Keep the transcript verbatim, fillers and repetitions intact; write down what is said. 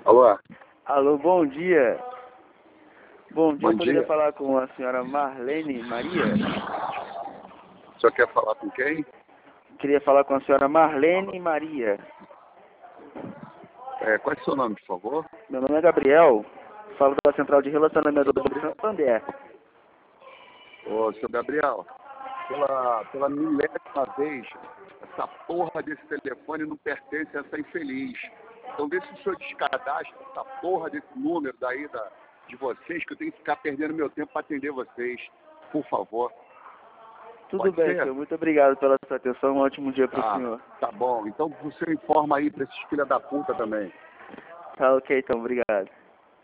Alô? Alô, bom dia. Bom dia, Bom eu poderia dia. falar com a senhora Marlene Maria? O senhor quer falar com quem? Queria falar com a senhora Marlene Maria. É, qual é o seu nome, por favor? Meu nome é Gabriel, falo da Central de Relacionamento do Santander. Ô, seu Gabriel, pela, pela milésima vez, essa porra desse telefone não pertence a essa infeliz. Então vê se o senhor descadastra essa porra desse número daí da, de vocês, que eu tenho que ficar perdendo meu tempo para atender vocês. Por favor. Tudo Pode bem, ser? senhor. Muito obrigado pela sua atenção. Um ótimo dia para o Tá, senhor. tá bom. Então você informa aí para esses filha da puta também. Tá ok, então. Obrigado.